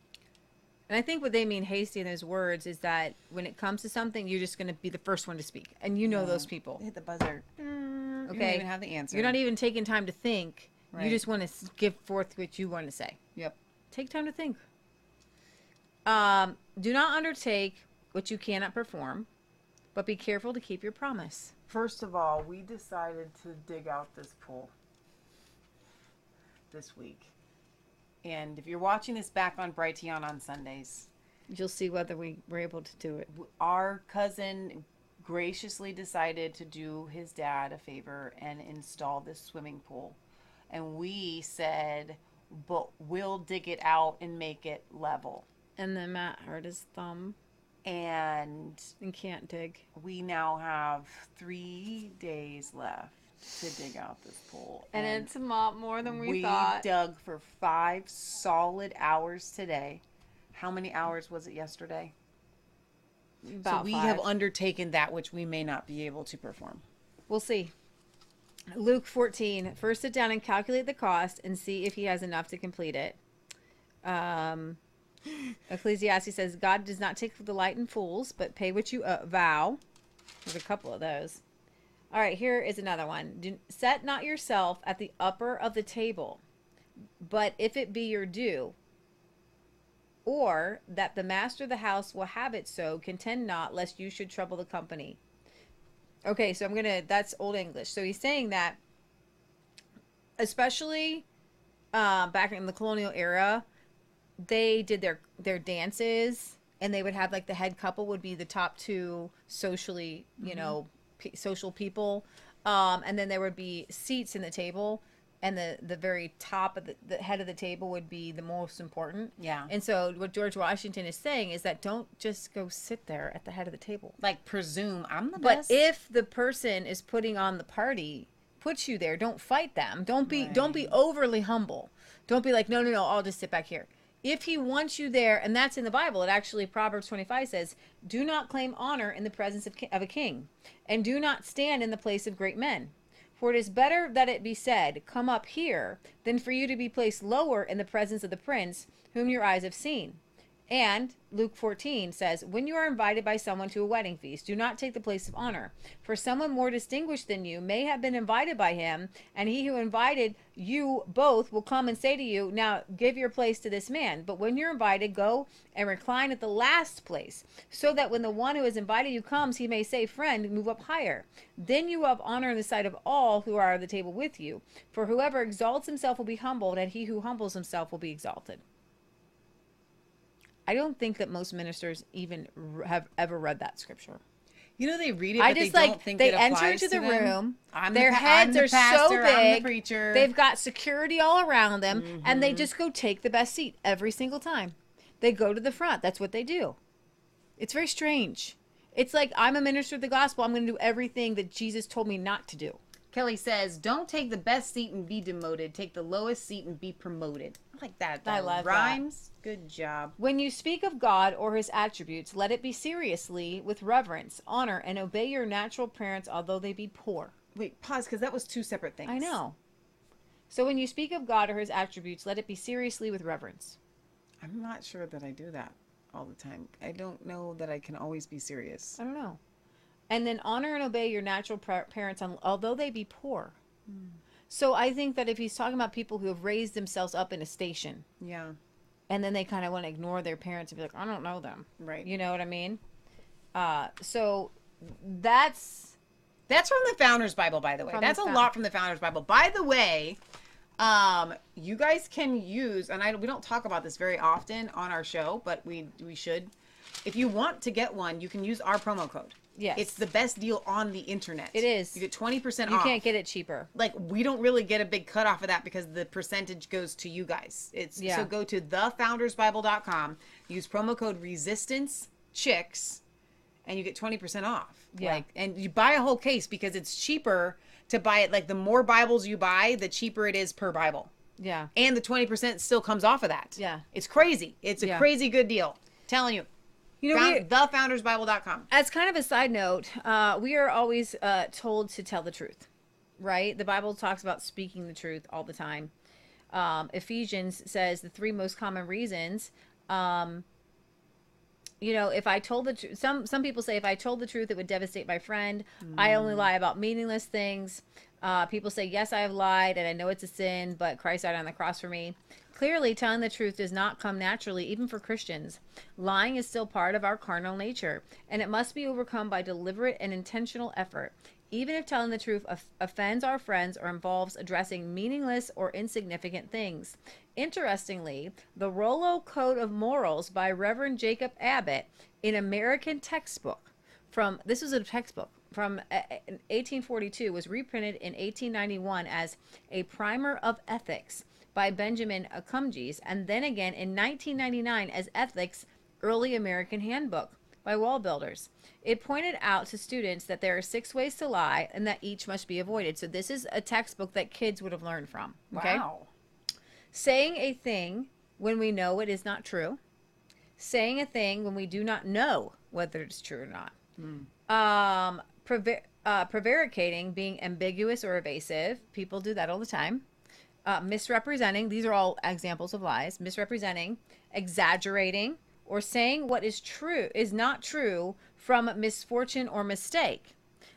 And I think what they mean hasty in his words is that when it comes to something, you're just going to be the first one to speak. And you know those people. Hit the buzzer. You Okay. don't even have the answer. You're not even taking time to think. You Right. just want to give forth what you want to say. Yep. Take time to think. Um, do not undertake what you cannot perform, but be careful to keep your promise. First of all, we decided to dig out this pool this week. And if you're watching this back on Brighteon on Sundays, You'll see whether we were able to do it. our cousin graciously decided to do his dad a favor and install this swimming pool. And we said, but we'll dig it out and make it level. And then Matt hurt his thumb And and can't dig. we now have three days left to dig out this pool. And, it's a lot more than we, we thought. dug for five solid hours today. How many hours was it yesterday? About so we five. have undertaken that which we may not be able to perform. We'll see. Luke fourteen. First sit down and calculate the cost and see if he has enough to complete it. Um, Ecclesiastes says, God does not take delight in fools, but pay what you uh, vow. There's a couple of those. All right, here is another one. Do, set not yourself at the upper of the table, but if it be your due, or that the master of the house will have it so, contend not, lest you should trouble the company. Okay, so I'm going to, that's Old English. So he's saying that, especially uh, back in the colonial era, they did their, their dances, and they would have, like, the head couple would be the top two socially, you mm-hmm. know, p- social people. Um, and then there would be seats in the table, and the, the very top of the, the head of the table would be the most important. Yeah. And so what George Washington is saying is that don't just go sit there at the head of the table. Like, presume I'm the But best. if the person is putting on the party, puts you there, don't fight them. Don't be Right. don't be overly humble. Don't be like, no, no, no, I'll just sit back here. If he wants you there, and that's in the Bible, it actually, Proverbs twenty-five says, do not claim honor in the presence of, of a king, and do not stand in the place of great men. For it is better that it be said, come up here, than for you to be placed lower in the presence of the prince, whom your eyes have seen. And Luke fourteen says, when you are invited by someone to a wedding feast, do not take the place of honor. For someone more distinguished than you may have been invited by him, and he who invited you both will come and say to you, now give your place to this man. But when you're invited, go and recline at the last place, so that when the one who has invited you comes, he may say, friend, move up higher. Then you will have honor in the sight of all who are at the table with you. For whoever exalts himself will be humbled, and he who humbles himself will be exalted. I don't think that most ministers even r- have ever read that scripture. You know, they read it, I but just they like don't think they it enter applies into the to them. room. I'm Their the, pa- heads I'm the are pastor, so I'm big. the preacher. They've got security all around them, Mm-hmm. and they just go take the best seat every single time. They go to the front. That's what they do. It's very strange. It's like, I'm a minister of the gospel. I'm going to do everything that Jesus told me not to do. Kelly says, don't take the best seat and be demoted. Take the lowest seat and be promoted. I like that. That I love that. rhymes. Good job. When you speak of God or his attributes, let it be seriously, with reverence, honor, and obey your natural parents, although they be poor. Wait, pause, because that was two separate things. I know. So when you speak of God or his attributes, let it be seriously with reverence. I'm not sure that I do that all the time. I don't know that I can always be serious. I don't know. And then honor and obey your natural par- parents, although they be poor. Mm. So I think that if he's talking about people who have raised themselves up in a station. Yeah. And then they kind of want to ignore their parents and be like, I don't know them. Right. You know what I mean? Uh, so that's... That's from the Founders Bible, by the way. From That's the a Found- lot from the Founders Bible. By the way, um, you guys can use, and I we don't talk about this very often on our show, but we we should. If you want to get one, you can use our promo code. Yes. It's the best deal on the internet. It is. You get twenty percent You off. can't get it cheaper. Like, we don't really get a big cut off of that because the percentage goes to you guys. It's Yeah. So go to the founders bible dot com, use promo code resistance chicks, and you get twenty percent off. Yeah. Like, and you buy a whole case because it's cheaper to buy it. Like, the more Bibles you buy, the cheaper it is per Bible. Yeah. And the twenty percent still comes off of that. Yeah. It's crazy. It's a Yeah. crazy good deal. Telling you. You know, Found, we, the founders bible dot com. as kind of a side note, uh, we are always uh, told to tell the truth, right? The Bible talks about speaking the truth all the time. Um, Ephesians says the three most common reasons. Um, you know, if I told the truth, some some people say if I told the truth, it would devastate my friend. Mm. I only lie about meaningless things. Uh, people say, yes, I have lied, and I know it's a sin, but Christ died on the cross for me. Clearly, telling the truth does not come naturally, even for Christians. Lying is still part of our carnal nature, and it must be overcome by deliberate and intentional effort. Even if telling the truth of- offends our friends or involves addressing meaningless or insignificant things. Interestingly, the Rollo Code of Morals by Reverend Jacob Abbott, an American textbook from, this was a textbook, from eighteen forty-two, was reprinted in eighteen ninety-one as a primer of ethics by Benjamin Cummings, and then again in nineteen ninety-nine as Ethics, Early American Handbook by Wall Builders. It pointed out to students that there are six ways to lie and that each must be avoided. So this is a textbook that kids would have learned from. Okay? Wow. Saying a thing when we know it is not true. Saying a thing when we do not know whether it's true or not. Mm. Um, prevar- uh, prevaricating, being ambiguous or evasive. People do that all the time. Uh, misrepresenting, these are all examples of lies. Misrepresenting, exaggerating, or saying what is true is not true from misfortune or mistake.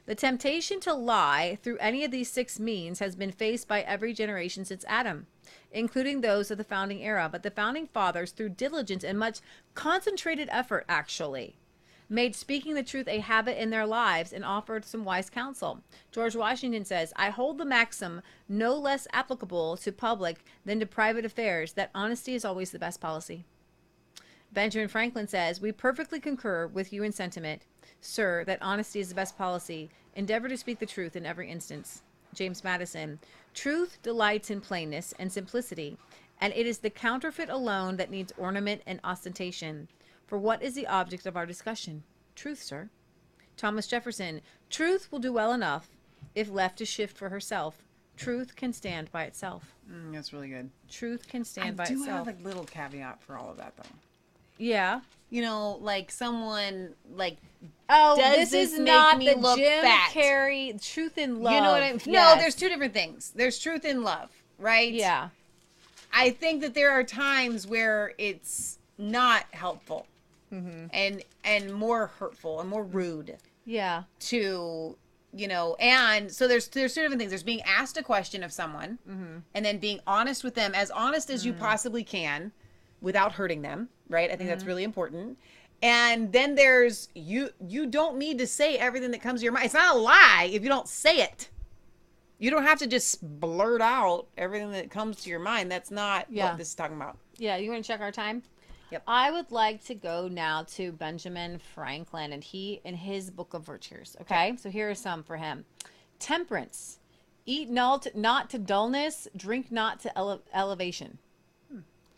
The temptation to lie through any of these six means has been faced by every generation since Adam, including those of the founding era. But the founding fathers, through diligence and much concentrated effort, actually made speaking the truth a habit in their lives and offered some wise counsel. George Washington says, I hold the maxim no less applicable to public than to private affairs, that honesty is always the best policy. Benjamin Franklin says, we perfectly concur with you in sentiment, sir, that honesty is the best policy. Endeavor to speak the truth in every instance. James Madison, truth delights in plainness and simplicity, and it is the counterfeit alone that needs ornament and ostentation. For what is the object of our discussion? Truth, sir. Thomas Jefferson, truth will do well enough if left to shift for herself. Truth can stand by itself. Mm, that's really good. Truth can stand I by do itself. have a little caveat for all of that, though. Yeah. You know, like someone like Oh, Does this, this is make not me the look Jim fat? Carrey Truth in Love. you know what I mean? No, Yes. there's two different things. There's truth and love, right? Yeah. I think that there are times where it's not helpful Mm-hmm. and and more hurtful and more rude Yeah. to, you know, and so there's there's two different things. There's being asked a question of someone Mm-hmm. and then being honest with them, as honest as you possibly can without hurting them, right? I think Mm-hmm. that's really important. And then there's you you don't need to say everything that comes to your mind. It's not a lie if you don't say it. You don't have to just blurt out everything that comes to your mind. That's not Yeah. what this is talking about. Yeah, you want to check our time? Yep. I would like to go now to Benjamin Franklin and he in his book of virtues. Okay, so here are some for him: temperance, eat not not to dullness, drink not to ele- elevation. Hmm.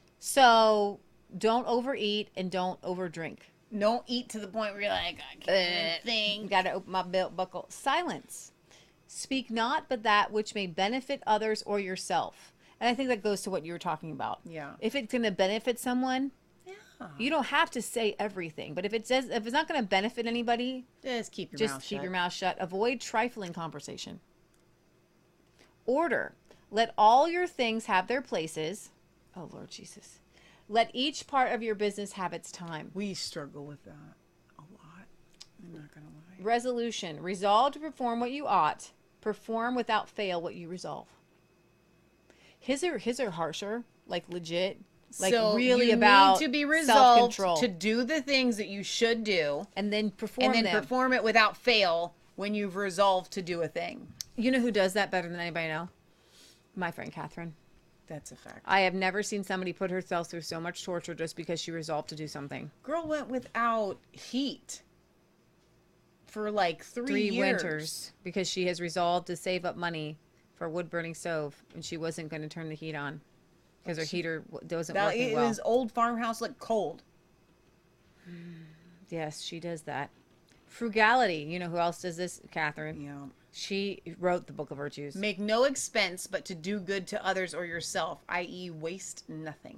So don't overeat and don't overdrink. Don't eat to the point where you're like, I can't You think. got to open my belt buckle. Silence. Speak not but that which may benefit others or yourself. And I think that goes to what you were talking about. Yeah. If it's going to benefit someone, Yeah. you don't have to say everything. But if it says if it's not going to benefit anybody, Just keep your just mouth keep shut. your mouth shut. Avoid trifling conversation. Order. Let all your things have their places. Oh, Lord Jesus. Let each part of your business have its time. We struggle with that a lot. I'm not gonna lie. Resolution. Resolve to perform what you ought. Perform without fail what you resolve. His are his are harsher, like legit, like so really you about need to be resolved self-control, to do the things that you should do, and then perform and then them. perform it without fail when you've resolved to do a thing. You know who does that better than anybody I know? My friend Catherine. That's a fact. I have never seen somebody put herself through so much torture just because she resolved to do something. Girl went without heat for like three, Three years. winters because she has resolved to save up money for a wood burning stove, and she wasn't going to turn the heat on because her heater w- wasn't That, working it well. was old farmhouse looked cold. Yes, she does that. Frugality. You know who else does this? Catherine. Yeah. She wrote the Book of Virtues. Make no expense but to do good to others or yourself, that is waste nothing.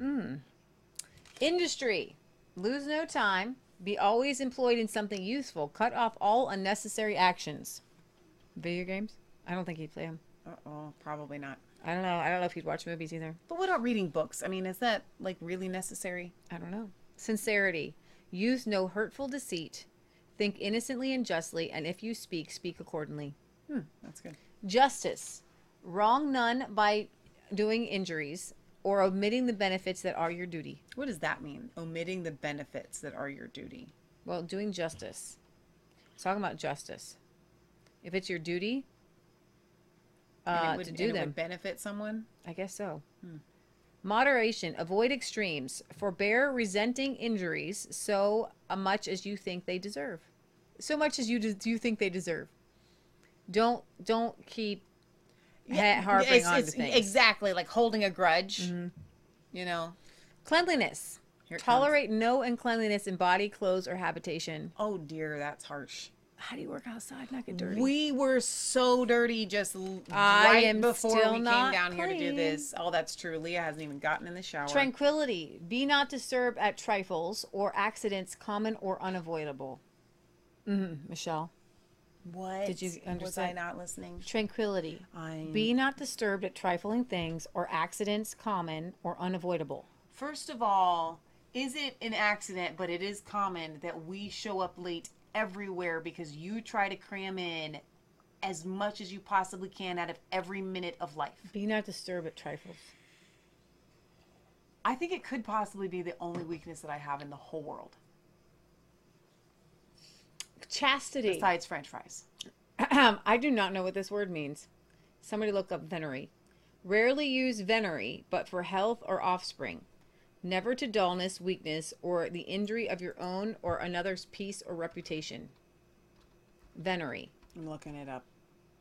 Industry. Lose no time. Be always employed in something useful. Cut off all unnecessary actions. Video games? I don't think he'd play them. Uh-oh, probably not. I don't know. I don't know if he'd watch movies either. But what about reading books? I mean, is that like really necessary? I don't know. Sincerity. Use no hurtful deceit. Think innocently and justly, and if you speak, speak accordingly. Hmm, that's good. Justice. Wrong none by doing injuries or omitting the benefits that are your duty. What does that mean? Omitting the benefits that are your duty. Well, doing justice. It's talking about justice. If it's your duty And uh, it would, to and do it them, would benefit someone? I guess so. Moderation. Avoid extremes. Forbear resenting injuries so much as you think they deserve. So much as you do you think they deserve. Don't don't keep ha- harping it's, on it's to things. exactly like holding a grudge. You know? Cleanliness. Here it Tolerate no uncleanliness in body, clothes, or habitation. Oh dear, that's harsh. How do you work outside? Not get dirty. We were so dirty just l- I right am before still we came not down here to do clean. this. Oh, that's true. Leah hasn't even gotten in the shower. Tranquility. Be not disturbed at trifles or accidents common or unavoidable. Mm-hmm. Michelle. What? Did you Was I understand? not listening? Tranquility. I Be not disturbed at trifling things or accidents common or unavoidable. First of all, is it an accident, but it is common that we show up late everywhere because you try to cram in as much as you possibly can out of every minute of life. Be not disturbed at trifles. I think it could possibly be the only weakness that I have in the whole world. Chastity. Besides French fries. I do not know what this word means. Somebody look up venery. Rarely use venery, but for health or offspring. Never to dullness, weakness, or the injury of your own or another's peace or reputation. Venery. I'm looking it up.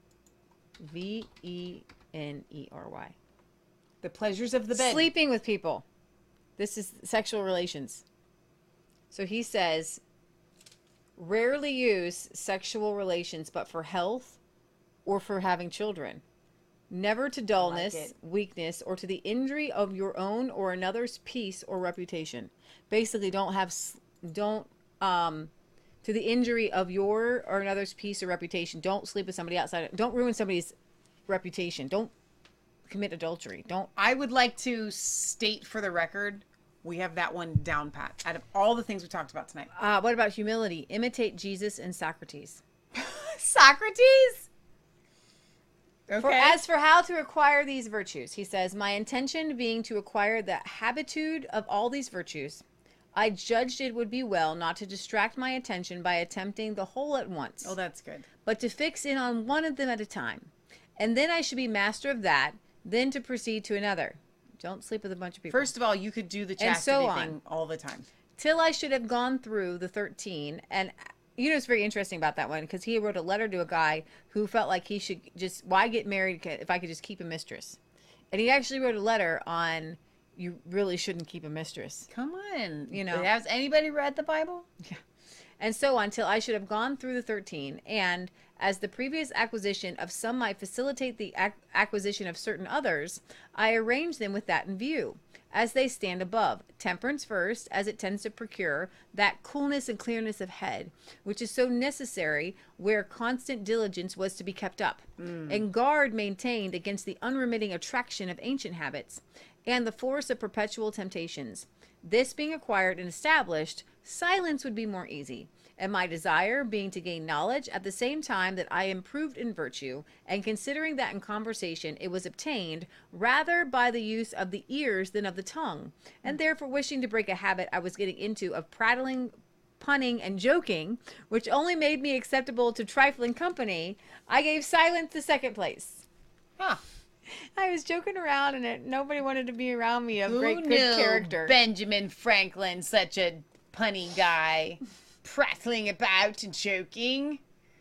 V E N E R Y. The pleasures of the bed. Sleeping with people. This is sexual relations. So he says, rarely use sexual relations, but for health or for having children. Never to dullness, like it. weakness, or to the injury of your own or another's peace or reputation. Basically, don't have, s- don't, um, to the injury of your or another's peace or reputation. Don't sleep with somebody outside. Don't ruin somebody's reputation. Don't commit adultery. Don't. I would like to state for the record, we have that one down pat. Out of all the things we talked about tonight. Uh, what about humility? Imitate Jesus and Socrates. Socrates? Okay. For, as for how to acquire these virtues, he says, my intention being to acquire the habitude of all these virtues, I judged it would be well not to distract my attention by attempting the whole at once, Oh, that's good. but to fix in on one of them at a time. And then I should be master of that, then to proceed to another. Don't sleep with a bunch of people. First of all, you could do the And chastity so on. thing all the time. Till I should have gone through the thirteen. And you know, it's very interesting about that one because he wrote a letter to a guy who felt like he should just, why get married if I could just keep a mistress? And he actually wrote a letter on, you really shouldn't keep a mistress. Come on. You know. Has anybody read the Bible? And so on till I should have gone through the thirteen. And as the previous acquisition of some might facilitate the ac- acquisition of certain others, I arrange them with that in view, as they stand above. Temperance first, as it tends to procure that coolness and clearness of head, which is so necessary where constant diligence was to be kept up, and guard maintained against the unremitting attraction of ancient habits, and the force of perpetual temptations. This being acquired and established, silence would be more easy, and my desire being to gain knowledge at the same time that I improved in virtue, and considering that in conversation it was obtained rather by the use of the ears than of the tongue, and therefore wishing to break a habit I was getting into of prattling, punning, and joking, which only made me acceptable to trifling company, I gave silence the second place. Huh. I was joking around, and it, nobody wanted to be around me of Who great good knew character. Benjamin Franklin, such a punny guy, prattling about and joking.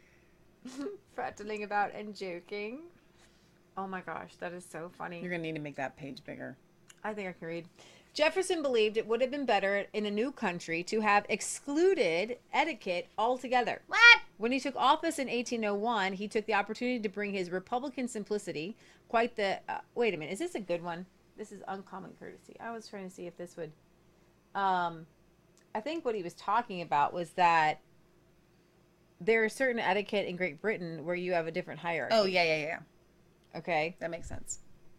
Prattling about and joking. Oh my gosh, that is so funny. You're going to need to make that page bigger. I think I can read. Jefferson believed it would have been better in a new country to have excluded etiquette altogether. What? When he took office in eighteen oh one, he took the opportunity to bring his Republican simplicity, quite the... Uh, wait a minute, is this a good one? This is uncommon courtesy. I was trying to see if this would... Um, I think what he was talking about was that there are certain etiquette in Great Britain where you have a different hierarchy. Oh, yeah, yeah, yeah. Okay. That makes sense.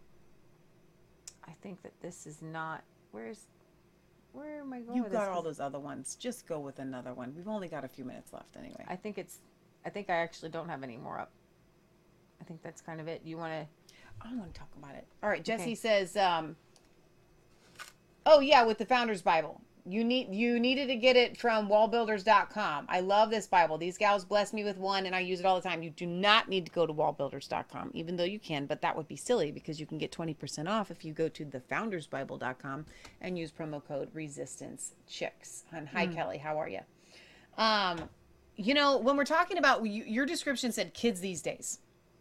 I think that this is not... Where's... Where am I going You with got this? all those other ones. Just go with another one. We've only got a few minutes left anyway. I think it's... I think I actually don't have any more up. I think that's kind of it. You want to... I want to talk about it. All right, Jesse Okay. says, um, oh, yeah, with the Founder's Bible. You need you needed to get it from wall builders dot com. I love this Bible. These gals bless me with one, and I use it all the time. You do not need to go to wall builders dot com, even though you can, but that would be silly because you can get twenty percent off if you go to the founders bible dot com and use promo code resistance chicks. And hi, Kelly. How are you? Um, you know, when we're talking about, you, your description said kids these days.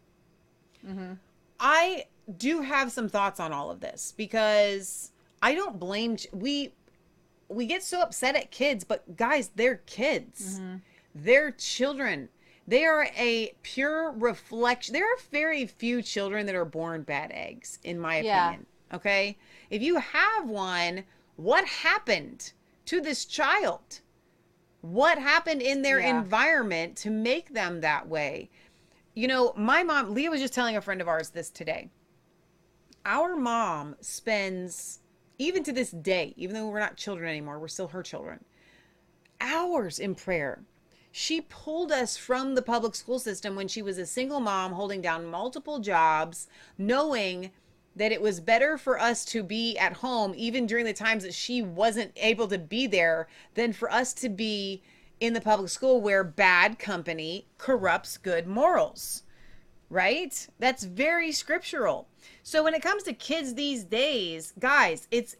I do have some thoughts on all of this because I don't blame ch- we we get so upset at kids, but guys, they're kids. They're children. They are a pure reflection. There are very few children that are born bad eggs, in my Yeah. opinion. Okay? If you have one, what happened to this child? What happened in their Yeah. environment to make them that way? You know, my mom, Leah was just telling a friend of ours this today. Our mom spends, even to this day, even though we're not children anymore, we're still her children, hours in prayer. She pulled us from the public school system when she was a single mom holding down multiple jobs, knowing that it was better for us to be at home even during the times that she wasn't able to be there than for us to be in the public school where bad company corrupts good morals. Right? That's very scriptural. So when it comes to kids these days, guys, it's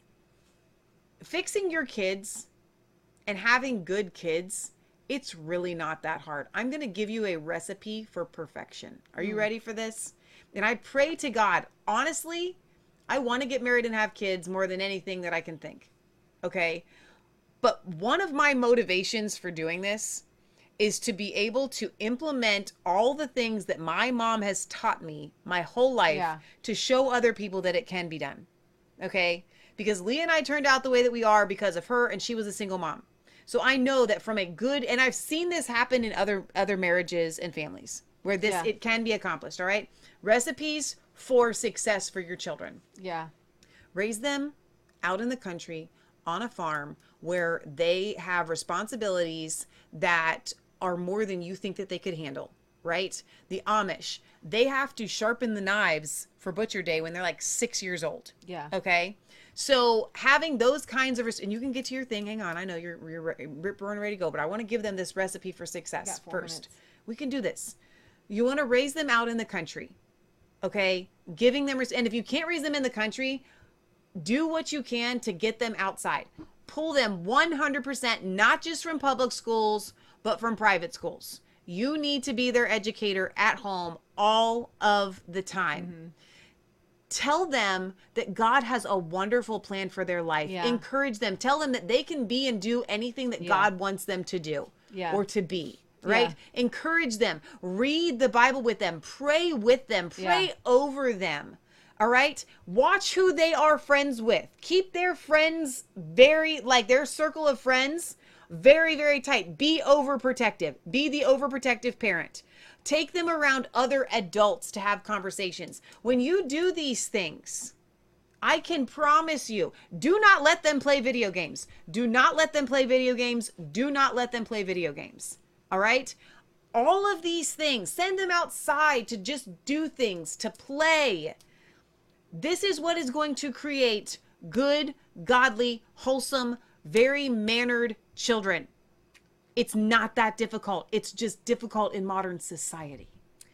fixing your kids and having good kids. It's really not that hard. I'm going to give you a recipe for perfection. Are you mm. ready for this? And I pray to God, honestly, I want to get married and have kids more than anything that I can think. Okay? But one of my motivations for doing this is to be able to implement all the things that my mom has taught me my whole life yeah. to show other people that it can be done. Okay? Because Leah and I turned out the way that we are because of her, and she was a single mom. So I know that from a good, and I've seen this happen in other other marriages and families where this yeah. it can be accomplished. All right? Recipes for success for your children. Yeah. Raise them out in the country on a farm where they have responsibilities that are more than you think that they could handle, right? The Amish, they have to sharpen the knives for Butcher Day when they're like six years old. Yeah. Okay. So having those kinds of, and you can get to your thing. Hang on. I know you're, you're rip roaring ready to go, but I want to give them this recipe for success first. Minutes. We can do this. You want to raise them out in the country. Okay. Giving them, and if you can't raise them in the country, do what you can to get them outside. Pull them one hundred percent, not just from public schools, but from private schools. You need to be their educator at home all of the time. Mm-hmm. Tell them that God has a wonderful plan for their life. Yeah. Encourage them. Tell them that they can be and do anything that yeah. God wants them to do yeah. or to be. Right? Yeah. Encourage them. Read the Bible with them. Pray with them. Pray yeah. over them. All right? Watch who they are friends with. Keep their friends very, like their circle of friends, very, very tight. Be overprotective. Be the overprotective parent. Take them around other adults to have conversations. When you do these things, I can promise you, do not let them play video games. Do not let them play video games. Do not let them play video games. All right? All of these things, send them outside to just do things, to play. This is what is going to create good, godly, wholesome, very mannered children. It's not that difficult. It's just difficult in modern society.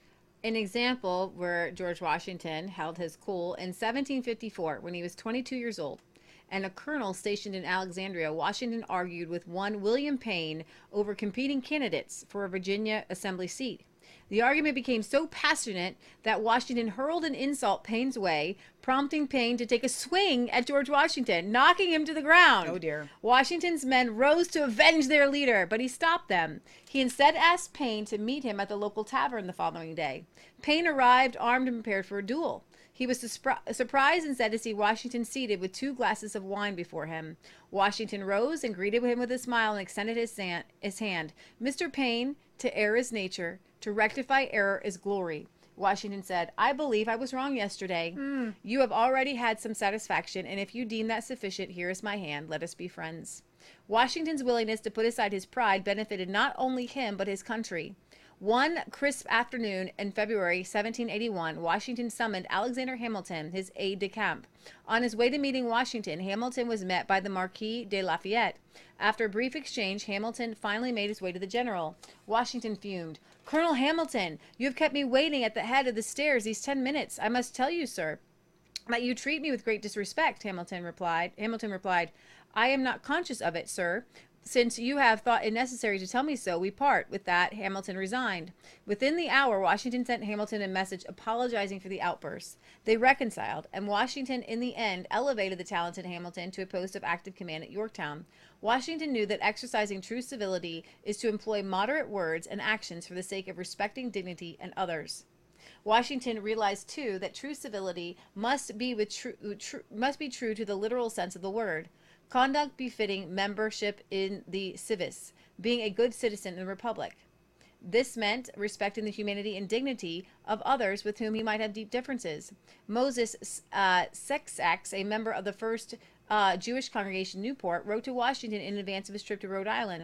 An example where George Washington held his cool in seventeen fifty-four when he was twenty-two years old and a colonel stationed in Alexandria, Washington argued with one William Payne over competing candidates for a Virginia assembly seat. The argument became so passionate that Washington hurled an insult Payne's way, prompting Payne to take a swing at George Washington, knocking him to the ground. Oh, dear. Washington's men rose to avenge their leader, but he stopped them. He instead asked Payne to meet him at the local tavern the following day. Payne arrived armed and prepared for a duel. He was surpri- surprised instead to see Washington seated with two glasses of wine before him. Washington rose and greeted him with a smile and extended his, san- his hand. Mister Payne, to err is nature. To rectify error is glory. Washington said, I believe I was wrong yesterday. Mm. You have already had some satisfaction, and if you deem that sufficient, here is my hand. Let us be friends. Washington's willingness to put aside his pride benefited not only him, but his country. One crisp afternoon in February seventeen eighty-one, Washington summoned Alexander Hamilton, his aide-de-camp. On his way to meeting Washington, Hamilton was met by the Marquis de Lafayette. After a brief exchange, Hamilton finally made his way to the general. Washington fumed. Colonel Hamilton, you have kept me waiting at the head of the stairs these ten minutes. I must tell you, sir, that you treat me with great disrespect, Hamilton replied. Hamilton replied, I am not conscious of it, sir. Since you have thought it necessary to tell me so, we part. With that, Hamilton resigned. Within the hour, Washington sent Hamilton a message apologizing for the outburst. They reconciled, and Washington, in the end, elevated the talented Hamilton to a post of active command at Yorktown. Washington knew that exercising true civility is to employ moderate words and actions for the sake of respecting dignity and others. Washington realized, too, that true civility must be, with tru- tr- must be true to the literal sense of the word. Conduct befitting membership in the civis, being a good citizen in the republic. This meant respecting the humanity and dignity of others with whom he might have deep differences. Moses uh, Sexax, a member of the first uh, Jewish congregation in Newport, wrote to Washington in advance of his trip to Rhode Island,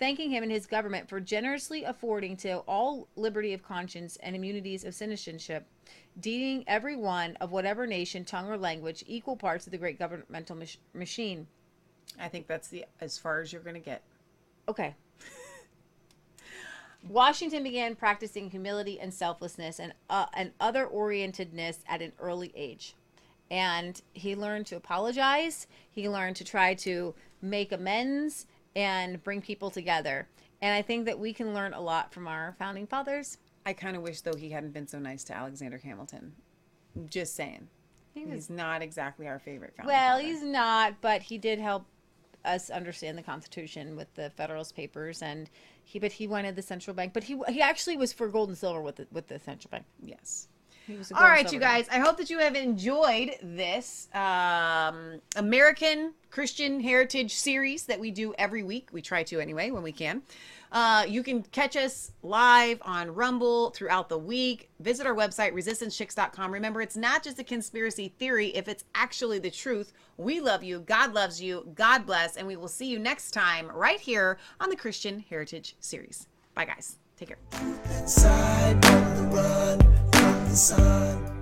thanking him and his government for generously affording to all liberty of conscience and immunities of citizenship, deeming every one of whatever nation, tongue, or language equal parts of the great governmental mach- machine. I think that's the as far as you're going to get. Okay. Washington began practicing humility and selflessness and uh, and other orientedness at an early age. And he learned to apologize. He learned to try to make amends and bring people together. And I think that we can learn a lot from our founding fathers. I kind of wish, though, he hadn't been so nice to Alexander Hamilton. Just saying. He was, He's not exactly our favorite founding well, father. he's not, but he did help us understand the Constitution with the Federalist Papers, and he but he wanted the central bank. But he he actually was for gold and silver with the, with the central bank. Yes. He was a All gold and right, silver you guy. guys. I hope that you have enjoyed this um, American Christian Heritage series that we do every week. We try to anyway when we can. Uh, you can catch us live on Rumble throughout the week. Visit our website, resistance chicks dot com. Remember, it's not just a conspiracy theory if it's actually the truth. We love you. God loves you. God bless. And we will see you next time right here on the Christian Heritage series. Bye, guys. Take care. Inside on the run from the sun.